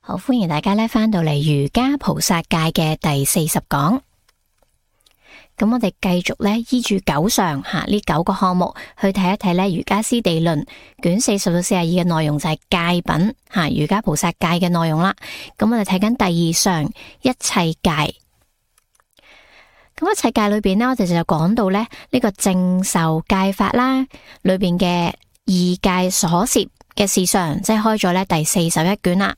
好，歡迎大家咧翻到嚟瑜伽菩薩戒嘅第40講。咁我哋繼續咧依住9上呢9個項目去睇一睇咧瑜伽師地論卷40到42嘅內容，就係戒品瑜伽菩薩戒嘅內容啦。咁我哋睇緊第2上一切戒。咁一切戒裏邊呢，我哋就講到咧呢個正受戒法啦，裏邊嘅二戒所攝嘅事項，即係開咗咧第41卷啦。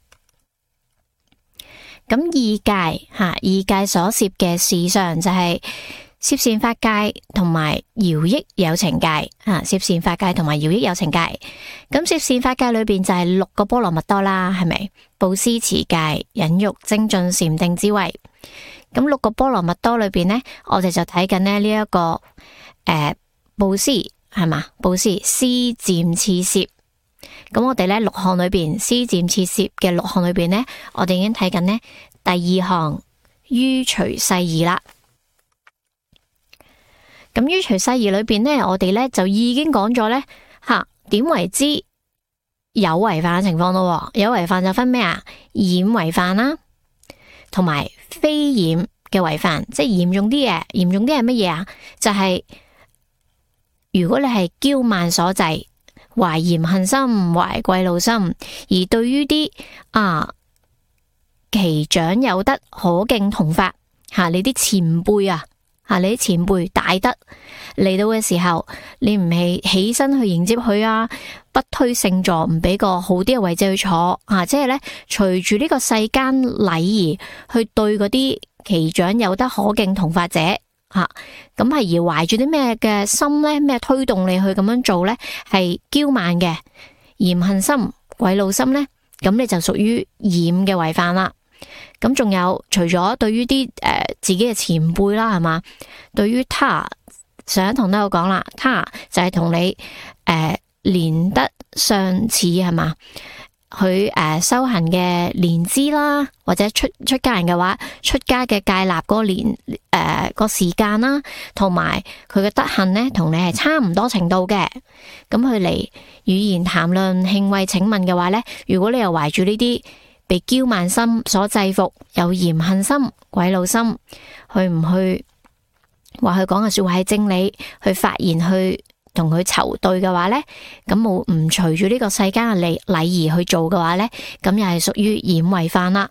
咁二戒所攝嘅事項就係攝善法戒同埋饒益有情戒攝善法戒同埋饒益有情戒。咁攝善法戒裏邊就係6個波羅蜜多啦，係咪？布施、持戒、忍辱、精進、禪定、智慧。咁6個波羅蜜多裏邊呢，我哋就睇緊呢一個布施，係嘛？布施施漸次攝。咁我哋呢6項裏邊施漸次攝嘅6項裏邊呢，我哋已經睇緊呢第2項於隨世義啦。咁於隨世義裏邊呢，我哋呢就已經講咗呢點為之有違犯嘅情況咯。有違犯就分咩啊？染違犯啦，同埋非染嘅違犯，即係嚴重啲嘅。嚴重啲係乜嘢啊？就係如果你係驕慢所制，懷嫌恨心，懷嫉怒心，而對於啲其長有德可敬同法你啲前輩你啲前輩大德嚟到嘅時候，你唔係起身去迎接佢不推聖座，唔俾個好啲嘅位置去坐即係咧隨住呢個世間禮儀去對嗰啲其長有德可敬同法者咁係而懷住啲咩嘅心咧？咩推動你去咁樣做咧？係驕慢嘅嫌恨心、嫉怒心咧，咁你就屬於染嘅違犯啦。咁仲有除咗對於啲自己嘅前輩啦，係嘛？對於他上一堂都有講啦，他就係同你年德相似，係嘛？佢修行嘅年資啦，或者出家人嘅話，出家嘅戒律嗰個年個時間啦，同埋佢嘅德行呢，同你係差唔多程度嘅。咁佢嚟語言談論、興慰請問嘅話呢，如果你又懷住呢啲被驕慢心所制服，有嫌恨心、嫉怒心，去唔去話佢講嘅說話係正理，去發言去同佢籌對嘅話呢，咁冇唔隨住呢個世間嘅禮儀去做嘅話呢，咁又係屬於染違犯啦。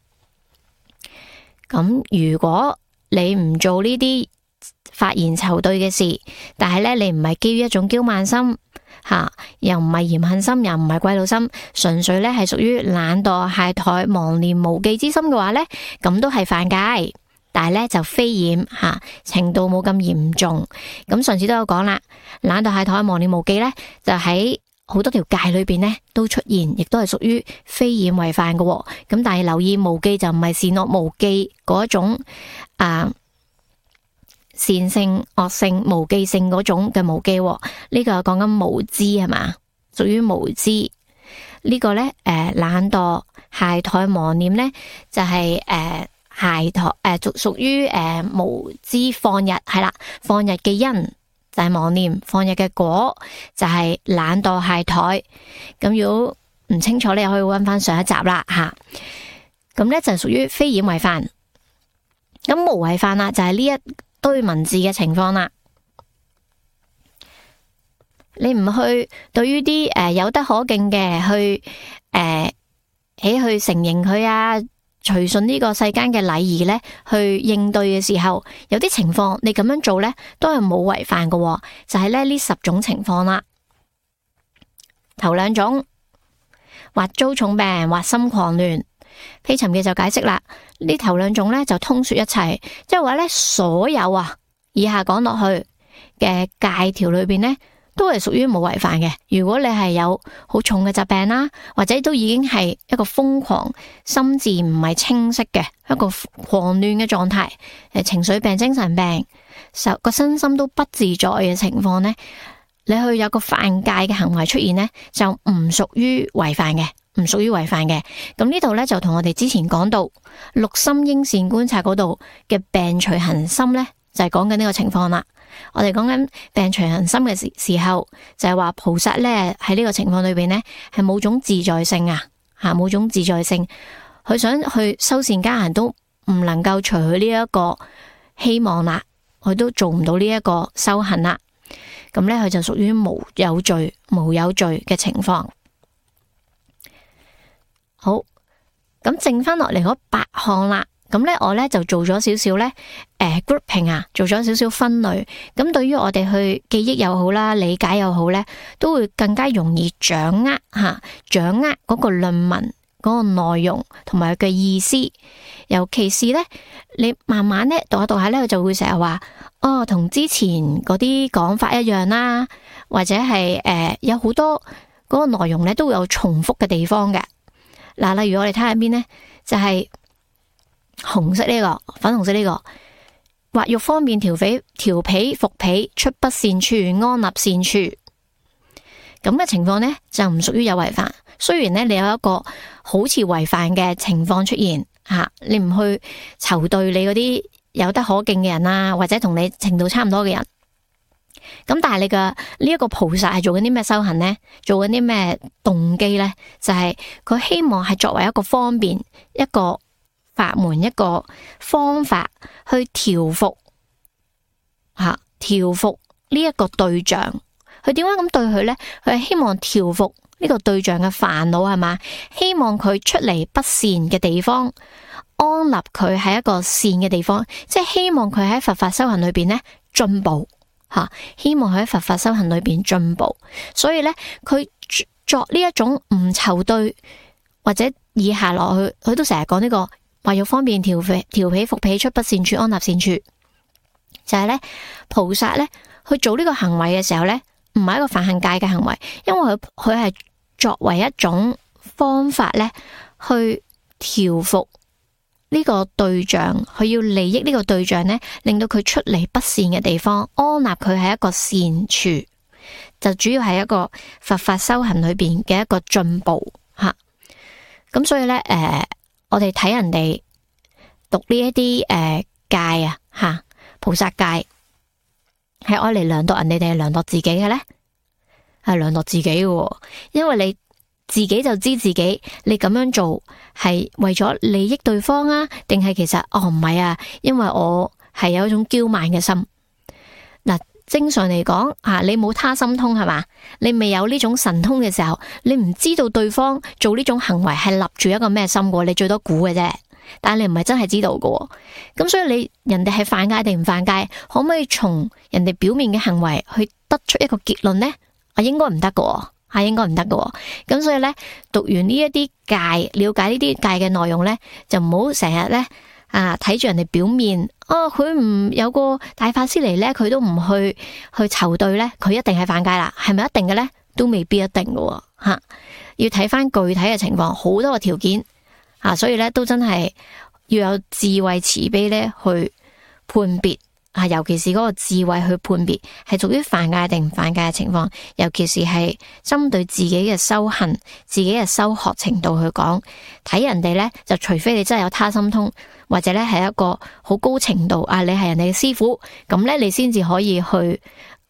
咁如果你唔做呢啲發言籌對嘅事，但係呢，你唔係基於一種驕慢心又唔係嫌恨心，又唔係嫉怒心，純粹呢係屬於懶惰、懈怠、妄念、無記之心嘅話呢，咁都係犯戒。但係咧就非染程度冇咁嚴重。咁上次都有講啦，懶惰懈怠妄念無記咧，就喺好多條戒裏邊咧都出現，亦都係屬於非染違犯嘅。咁但係留意無記就唔係善惡無記嗰種善性惡性無記性嗰種嘅無記。呢個講緊無知係嘛，屬於無知。呢個咧懶惰懈怠妄念咧就係懈怠屬於無知放逸係啦，放逸嘅因就係妄念，放逸嘅果就係懶惰懈怠。咁如果唔清楚，你又可以揾翻上一集啦咁咧就係屬於非染違犯。咁無違犯啦，就係呢一堆文字嘅情況啦。你唔去對於啲有德可敬嘅去去承認佢隨順呢個世間嘅禮儀咧，去應對嘅時候，有啲情況你咁樣做咧，都係冇違犯嘅。就係咧呢10種情況啦。頭2種，或遭重病，或心狂亂。披尋嘅就解釋啦，呢頭2種咧就通說一切，即係話咧所有以下講落去嘅戒條裏邊咧，都係屬於冇違犯嘅。如果你係有好重嘅疾病啦，或者都已經係一個瘋狂、心智唔係清晰嘅一個狂亂嘅狀態，情緒病、精神病，個身心都不自在嘅情況呢，你去有個犯戒嘅行為出現呢，就唔屬於違犯嘅，唔屬於違犯嘅。咁呢度呢，就同我哋之前講到六心應善觀察嗰度嘅病隨行心呢，就係講緊呢個情況啦。我哋講緊病隨行心嘅時候，就係話菩薩咧喺呢個情況裏邊咧係冇種自在性冇種自在性，佢想去修善加行都唔能夠隨佢呢一個希望啦，佢都做唔到呢一個修行啦。咁呢，佢就屬於無有罪嘅情況。好，咁剩翻落嚟嗰8項啦。咁呢，我呢就做咗少少呢grouping啊，做咗少少分類。咁對於我哋去記憶又好啦，理解又好呢，都會更加容易掌握嗰個論文嗰個內容同埋佢嘅意思。尤其是呢，你慢慢呢讀下讀下呢，佢就會成日話同之前嗰啲講法一樣啦，或者係有好多嗰個內容呢都會有重複嘅地方嘅。嗱，例如我哋睇下邊呢，就係紅色呢個，粉紅色呢個，或欲方便調彼伏彼，出不善處，安立善處。咁嘅情況呢，就唔屬於有違犯。雖然呢，你有一個好似違犯嘅情況出現你唔去酬對你嗰啲有德可敬嘅人啊，或者同你程度差唔多嘅人。咁但係你嘅呢一個菩薩係做緊啲咩修行呢？做緊啲咩動機呢？就係佢希望係作為一個方便，一個法門，一個方法去調伏呢一個對象。佢點解咁對佢呢？佢係希望調伏呢個對象嘅煩惱，係嘛？希望佢出嚟不善嘅地方，安立佢喺一個善嘅地方，即係希望佢喺佛法修行裏邊呢進步希望佢喺佛法修行裏邊進步。所以呢，佢作呢一種唔酬對或者以下落去，佢都成日講呢個話欲方便調彼伏彼，出不善處，安立善處。就係呢，菩薩呢去做呢個行為嘅時候呢，唔係一個犯行戒嘅行為，因為佢係作為一種方法呢去調伏呢個對象，佢要利益呢個對象呢，令到佢出嚟不善嘅地方，安立佢係一個善處，就主要係一個佛法修行裏邊嘅一個進步吓。咁所以呢，我哋睇人哋讀呢一啲戒菩薩戒係愛嚟量度人哋定係量度自己嘅呢？係量度自己嘅，因為你自己就知自己你咁樣做係為咗利益對方啊，定係其實唔係啊，因為我係有一種驕慢嘅心。嗱，正常嚟講你冇他心通係嘛？你未有呢種神通嘅時候，你唔知道對方做呢種行為係立住一個咩心嘅，你最多估嘅啫。但係你唔係真係知道嘅，咁所以你人哋係犯戒定唔犯戒，可唔可以從人哋表面嘅行為去得出一個結論呢？應該唔得嘅，應該唔得嘅。咁所以呢，讀完呢一啲戒，了解呢啲戒嘅內容呢，就唔好成日呢睇住人哋表面，佢唔有個大法師嚟呢，佢都唔去酬對呢，佢一定係犯戒啦，係咪一定嘅呢？都未必一定嘅，要睇翻具體嘅情況，好多個條件。所以咧都真係要有智慧慈悲咧去判別尤其是嗰個智慧去判別係屬於犯戒定唔犯戒嘅情況，尤其是係針對自己嘅修行、自己嘅修學程度去講，睇人哋咧就除非你真係有他心通，或者咧係一個好高程度你係人哋嘅師傅，咁咧你先至可以去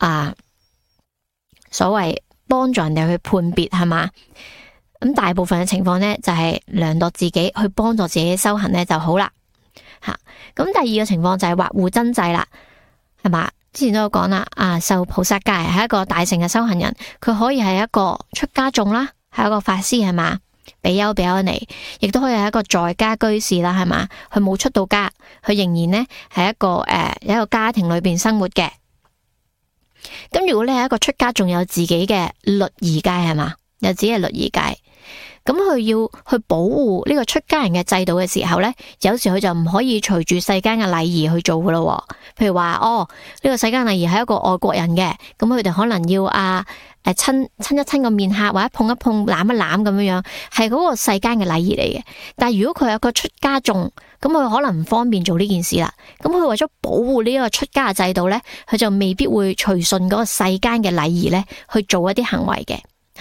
所謂幫助人哋去判別係嘛。咁大部分嘅情況呢，就係量度自己去幫助自己修行呢就好啦。咁第二個情況就係畫護真制啦，係嘛？之前都有講啦，受菩薩戒係一個大乘嘅修行人，佢可以係一個出家眾啦，係一個法師係嘛，比丘比丘尼，亦都可以係一個在家居士啦，係嘛？佢冇出到家，佢仍然呢係一個有一個家庭裏邊生活嘅。咁如果你係一個出家眾，有自己嘅律儀戒係嘛？有自己嘅律儀戒。咁佢要去保護呢個出家人嘅制度嘅時候呢，有時佢就唔可以隨住世間嘅禮儀去做噶咯。譬如話呢個世間禮儀係一個外國人嘅，咁佢哋可能要親一親個面頰，或者碰一碰攬一攬咁樣樣，係嗰個世間嘅禮儀嚟嘅。但係如果佢有個出家眾，咁佢可能唔方便做呢件事啦。咁佢為咗保護呢個出家嘅制度呢，佢就未必會隨順嗰個世間嘅禮儀呢去做一啲行為嘅。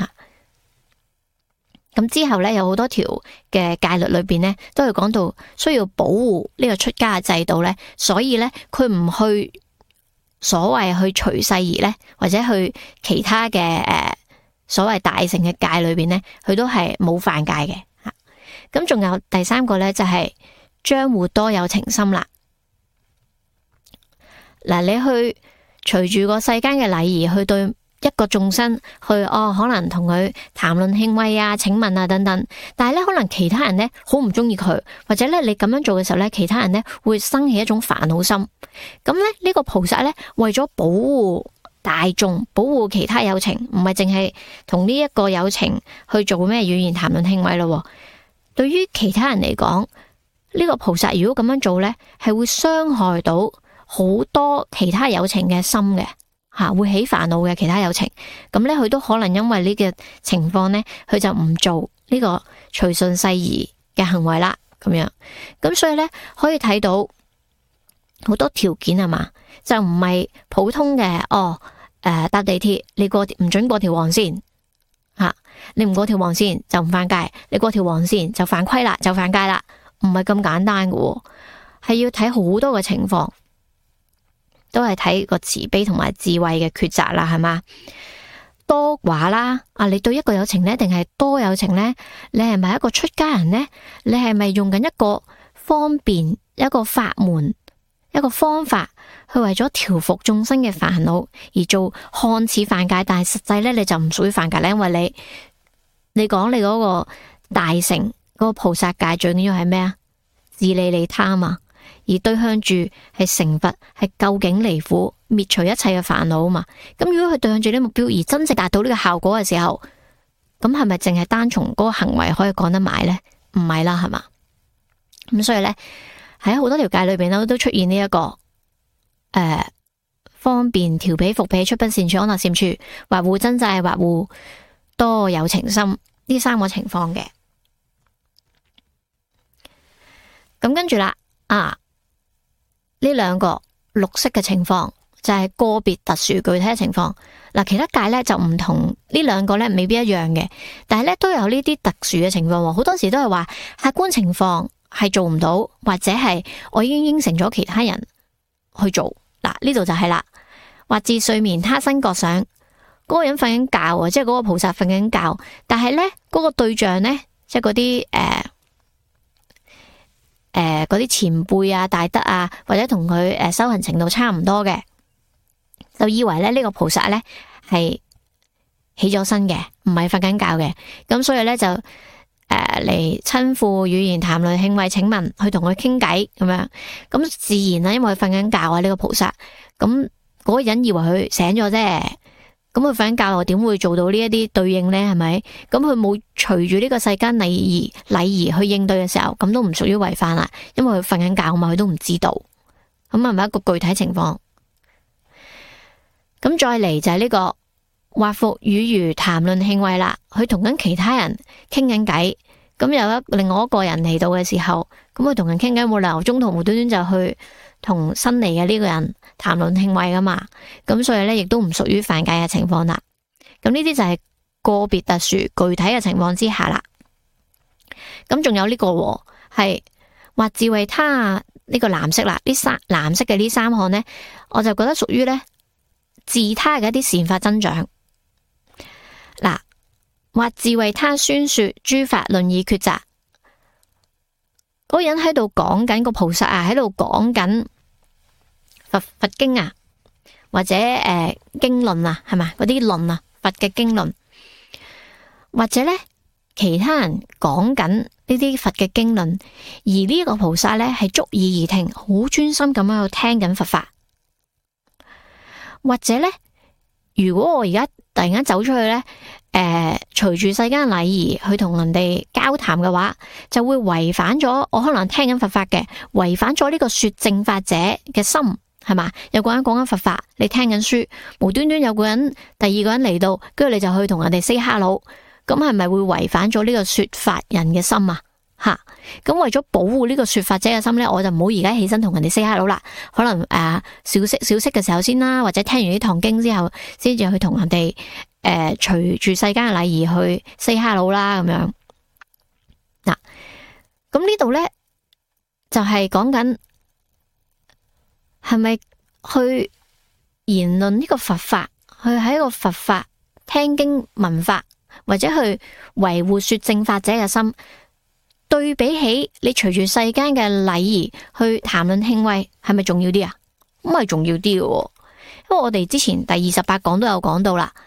咁之後咧，有好多條嘅戒律裏邊咧，都係講到需要保護呢個出家嘅制度咧，所以咧佢唔去所謂去隨世儀咧，或者去其他嘅所謂大乘嘅戒裏邊咧，佢都係冇犯戒嘅。 咁仲有第三個呢，就係將會多有情深啦。嗱，你去隨住個世間嘅禮儀去對一個眾生去可能同佢談論慶慰啊、請問啊等等，但係咧可能其他人咧好唔中意佢，或者咧你咁樣做嘅時候咧，其他人咧會生起一種煩惱心。咁咧呢個菩薩咧為咗保護大眾、保護其他有情，唔係淨係同呢一個有情去做咩語言談論慶慰咯。對於其他人嚟講，呢個菩薩如果咁樣做咧，係會傷害到好多其他有情嘅心嘅。會起煩惱嘅其他有情，咁咧佢都可能因為呢個情況咧，佢就唔做呢個隨順世宜嘅行為啦，咁樣，咁所以咧可以睇到好多條件係嘛，就唔係普通嘅搭地鐵你唔准過條黃線吓，你唔過條黃線就唔犯戒，你過條黃線就犯規啦，就犯戒啦，唔係咁簡單嘅，係要睇好多嘅情況。都係睇個慈悲同埋智慧嘅抉擇啦，係嘛？多寡啦，你對一個有情呢，定係多有情呢？你係咪一個出家人呢？你係咪用緊一個方便、一個法門、一個方法去為咗調伏眾生嘅煩惱而做看似犯戒，但係實際呢，你就唔屬於犯戒咧，因為你講你嗰個大乘嗰個菩薩戒最緊要係咩啊？自利利他嘛。而對向住係成佛，係究竟離苦，滅除一切嘅煩惱啊嘛。咁如果佢對向住呢個目標而真正達到呢個效果嘅時候，咁係咪淨係單從嗰個行為可以講得埋呢？唔係啦，係嘛？咁所以呢，喺好多條戒裏邊咧都出現呢一個方便調彼伏彼出不善處安樂善處，或護真諦，或護多有情深呢三個情況嘅。咁跟住啦，呢兩個綠色嘅情況就係個別特殊具體嘅情況。嗱，其他戒咧就唔同，呢兩個咧未必一樣嘅，但係咧都有呢啲特殊嘅情況。好多時都係話客觀情況係做唔到，或者係我已經應承咗其他人去做。嗱，呢度就係啦，或至睡眠他生覺想，嗰個人瞓緊覺，即係嗰個菩薩瞓緊覺，但係咧嗰個對象咧，即係嗰啲嗰啲前輩啊、大德啊，或者同佢修行程度差唔多嘅，就以為咧呢個菩薩咧係起咗身嘅，唔係瞓緊覺嘅，咁所以咧就嚟親赴語言談論慶慰請問，去同佢傾偈咁樣，咁自然啦，因為佢瞓緊覺啊，呢個菩薩，咁嗰個人以為佢醒咗啫。咁佢瞓緊覺又點會做到呢一啲對應呢？係咪？咁佢冇隨住呢個世間禮儀去應對嘅時候，咁都唔屬於違犯啦。因為佢瞓緊覺嘛，佢都唔知道。咁係咪一個具體情況？咁再嚟就係呢個或復語如談論慶慰啦。佢同緊其他人傾緊偈，咁有另外一個人嚟到嘅時候，咁佢同人傾偈冇理由中途無端端就去同新嚟嘅呢個人談論慶慰噶嘛，咁所以咧亦都唔屬於犯戒嘅情況啦。咁呢啲就係個別特殊具體嘅情況之下啦。咁仲有呢個係或自為他呢個藍色啦，藍色嘅呢三項呢，我就覺得屬於呢自他嘅一啲善法增長。嗱，或自為他宣說諸法論議抉擇。嗰個人喺度講緊個菩薩啊，喺度講緊佛經啊，或者經論啊，係嘛？嗰啲論啊，佛嘅經論，或者咧其他人講緊呢啲佛嘅經論，而呢個菩薩咧係隨意而聽，好專心咁樣去聽緊佛法。或者咧，如果我而家突然間走出去咧，隨住世間禮儀去同人哋交談嘅話，就會違反咗我可能聽緊佛法嘅，違反咗呢個說正法者嘅心，係嘛？有個人講緊佛法，你聽緊書，無端端有個人第二個人嚟到，跟住你就去同人哋 say hello，咁係咪會違反咗呢個說法人嘅心啊？吓，咁為咗保護呢個說法者嘅心呢，我就唔好而家起身同人哋 say hello 啦，可能小息嘅時候先啦，或者聽完呢堂經之後，先至去同人哋隨住世間嘅禮儀去 say hello 啦，咁樣。嗱，咁呢度呢，就係講緊係咪去言論呢個佛法，去喺一個佛法聽經聞法，或者去維護說正法者嘅心。 對比起你隨住世間嘅禮儀去談論慶祝，係咪重要啲啊？咁係重要啲嘅，因為我哋之前第28講都有講到啦，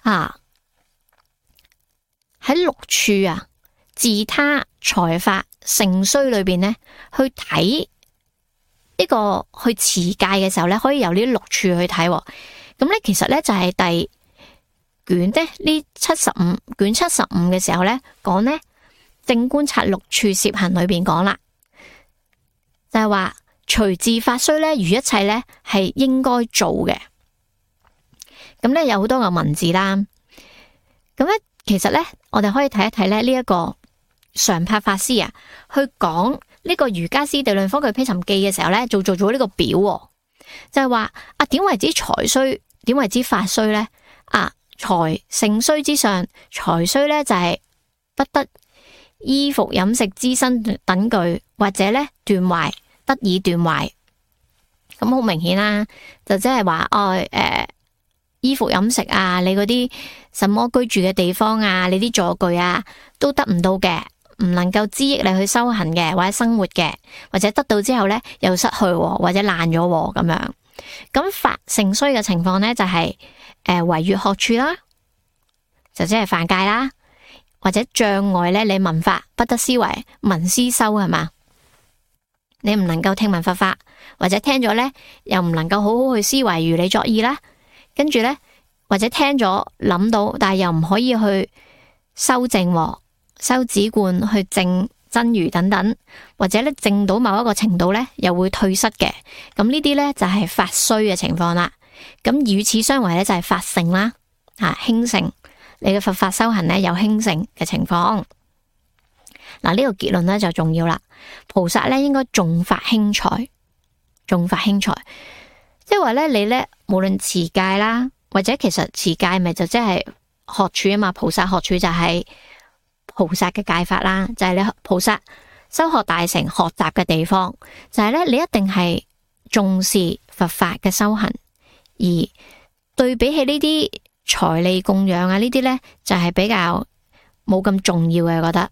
喺六處啊，自他、財法、盛衰裏邊呢，去睇呢個去持戒嘅時候呢，可以由呢六處去睇。咁呢，其實呢，就係第卷呢75嘅時候呢，講呢正觀察六處攝行裏邊講啦，就係話隨自法須呢，如一切呢係應該做嘅。咁呢，有好多個文字啦。咁呢，其實呢，我哋可以睇一睇呢一個常柏法師啊，去講呢個瑜伽師地論科炬毗尋記嘅時候呢，做咗呢個表，就係話點為之財須，點為之法須呢？財盛衰之上，財須呢就係不得衣服飲食資身等具，或者呢斷壞，得以斷壞。咁好明顯啦，就即係話衣服飲食啊，你嗰啲什麼居住嘅地方啊，你啲坐具啊，都得唔到嘅，唔能夠滋益你去修行嘅，或者生活嘅，或者得到之後呢又失去，或者爛咗咁樣。咁法盛衰嘅情況呢，就係違越學處啦，就即係犯戒啦，或者障礙呢，你聞法不得思維，聞思修係嘛？你唔能夠聽聞佛法，或者聽咗呢，又唔能夠好好去思維如理作意啦。跟住呢，或者聽咗諗到，但係又唔可以去修正、修止觀、去證真如等等，或者咧證到某一個程度呢，又會退失嘅。咁呢啲呢，就係法衰嘅情況啦。咁與此相違呢，就係法盛啦，興盛，你嘅佛法修行呢，有興盛嘅情況。嗱，呢個結論呢，就重要啦。菩薩呢，應該重法輕財，重法輕財。即係話咧，你咧無論持戒啦，或者其實持戒咪就即係學處啊嘛。菩薩學處就係菩薩嘅戒法啦，就係你菩薩修學大成學習嘅地方，就係咧你一定係重視佛法嘅修行，而對比起呢啲財利供養啊呢啲咧，就係比較冇咁重要嘅，我覺得。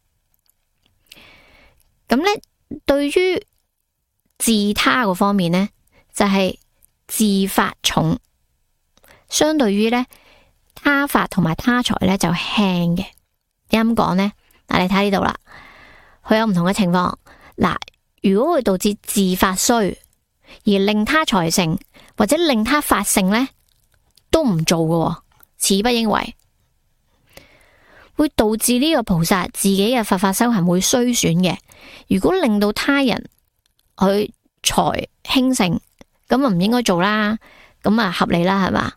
咁咧，對於自他嗰方面咧，就係自法重，相對於咧他法同埋他財咧就輕嘅。點咁講呢？嗱，你睇呢度啦，佢有唔同嘅情況。嗱，如果會導致自法衰，而令他財成或者令他法盛咧，都唔做嘅，此不應為。會導致呢個菩薩自己嘅佛法修行會衰損嘅。如果令到他人去財興盛，咁啊唔應該做啦，咁啊合理啦，係嘛？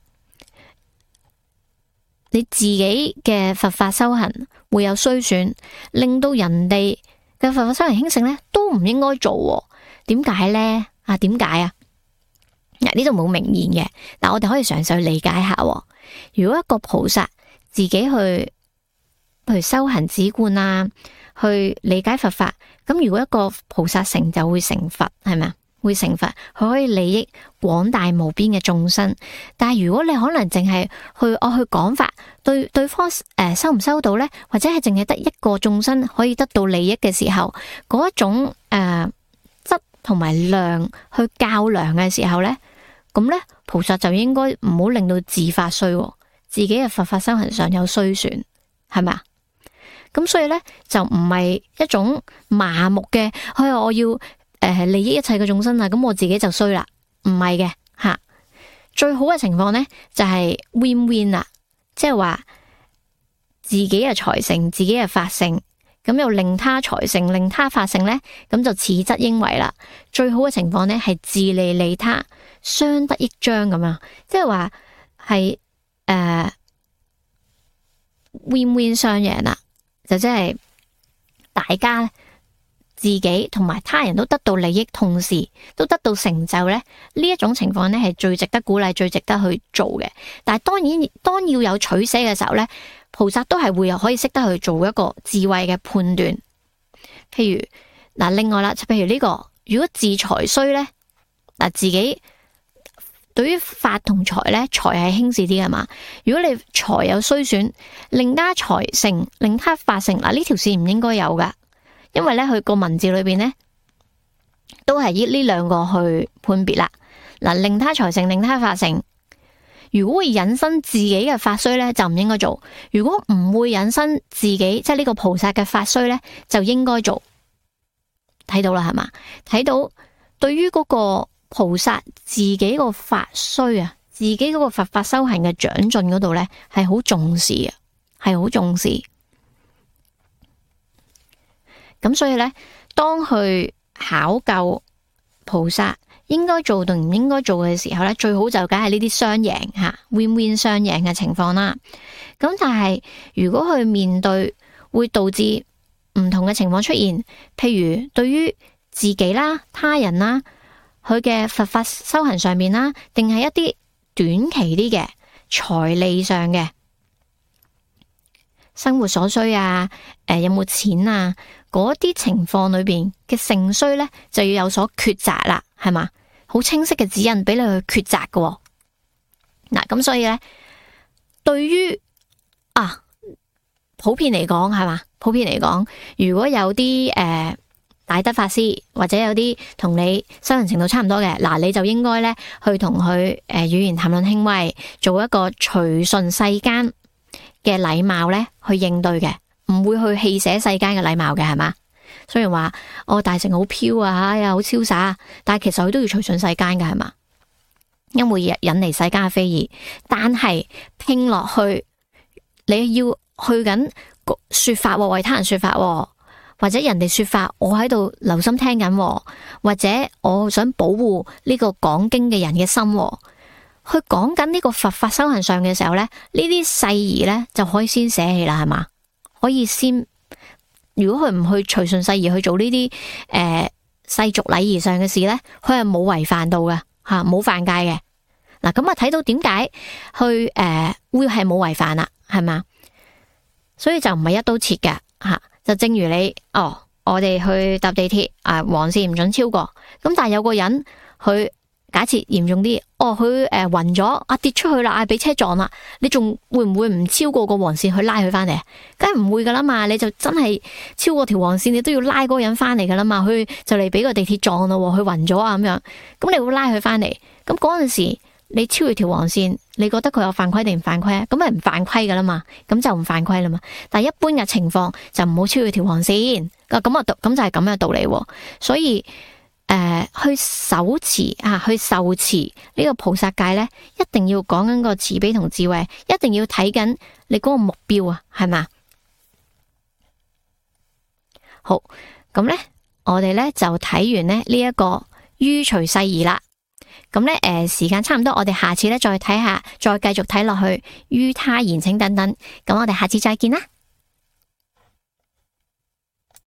你自己嘅佛法修行會有衰損，令到人哋嘅佛法修行興盛咧，都唔應該做。點解咧？點解啊？嗱，呢度冇明言嘅，但我哋可以嘗試去理解下。如果一個菩薩自己去修行止觀啊，去理解佛法，咁如果一個菩薩成就會成佛，係咪啊？會成佛，佢可以利益廣大無邊嘅眾生。但係如果你可能淨係去講法，對方收唔收到呢？或者係淨係得一個眾生可以得到利益嘅時候，嗰一種質同埋量去較量嘅時候呢，咁呢，菩薩就應該唔好令到自法衰，自己嘅佛法修行上有衰損，係咪啊？咁所以呢，就唔係一種麻木嘅，我要利益一切嘅眾生啊，咁我自己就衰啦，唔係嘅吓。最好嘅情況呢，就係 win-win 啦，即係話自己嘅財成，自己嘅法成，咁又令他財成，令他法成呢，咁就此則應為啦。最好嘅情況呢，係自利利他，相得益彰咁啊，即係話係win-win 雙贏啦，就即係大家自己同埋他人都得到利益，同時都得到成就咧，呢一種情況咧係最值得鼓勵、最值得去做嘅。但係當要有取捨嘅時候咧，菩薩都係會有可以識得去做一個智慧嘅判斷。譬如另外啦，譬如呢個如果自財衰咧，自己對於法同財咧，財係輕視啲㗎嘛。如果你財有衰損，令他財成，令他法成，呢條線唔應該有噶。 因為咧佢個文字裏邊咧都係以呢兩個去判別啦。嗱，令他財成，令他法成。如果會引申自己嘅法衰咧，就唔應該做；如果唔會引申自己，即係呢個菩薩嘅法衰咧，就應該做。睇到啦，係嘛？睇到對於嗰個菩薩自己個法衰啊，自己嗰個佛法修行嘅長進嗰度咧，係好重視嘅，係好重視。咁所以咧，當去考究菩薩應該做定唔應該做嘅時候咧，最好就梗係呢啲雙贏吓 ，win-win 雙贏嘅情況啦。咁但係如果去面對會導致唔同嘅情況出現，譬如對於自己啦、他人啦，佢嘅佛法修行上面啦，定係一啲短期啲嘅財利上嘅生活所需啊，有冇錢啊，嗰啲情況裏邊嘅盛衰咧，就要有所抉擇啦，係嘛？好清晰嘅指引俾你去抉擇嘅。嗱，咁所以咧，對於普遍嚟講係嘛？普遍嚟講，如果有啲大德法師或者有啲同你修行程度差唔多嘅，嗱，你就應該咧去同佢語言談論輕微，做一個隨順世間嘅禮貌咧去應對嘅，唔會去棄捨世間嘅禮貌嘅，係嘛？雖然話大乘好飄啊，又好瀟灑，但係其實佢都要隨順世間嘅，係嘛？因為引嚟世間嘅非議，但係拼落去，你要去緊說法，為他人說法，或者人哋說法，我喺度留心聽緊，或者我想保護呢個講經嘅人嘅心，去講緊呢個佛法修行上嘅時候咧，呢啲誓儀咧就可以先捨棄啦，係嘛？可以先。如果佢唔去隨順世儀去做呢啲世俗禮儀上嘅事咧，佢係冇違犯到嘅吓，冇犯戒嘅。嗱，咁啊睇到點解去會係冇違犯啦，係嘛？所以就唔係一刀切嘅吓，就正如你我哋去搭地鐵黃線唔准超過，咁但係有個人佢假設嚴重啲，佢暈咗跌出去啦，俾車撞啦，你仲會唔會唔超過個黃線去拉佢翻嚟啊？梗係唔會噶啦嘛，你就真係超過條黃線，你都要拉嗰個人翻嚟噶啦嘛，佢就嚟俾個地鐵撞咯，佢暈咗啊咁樣，咁你會拉佢翻嚟，咁嗰陣時你超越條黃線，你覺得佢有犯規定唔犯規啊？咁咪唔犯規噶啦嘛，咁就唔犯規啦嘛。但係一般嘅情況就唔好超越條黃線，咁就係咁嘅道理，所以。去手持去受持呢個菩薩戒咧，一定要講緊個慈悲同智慧，一定要睇緊你嗰個目標啊，係嘛？好，咁咧，我哋咧就睇完咧呢一個於隨世儀啦。咁咧，時間差唔多，我哋下次咧再睇下，再繼續睇落去於他言請等等。咁我哋下次再見啦。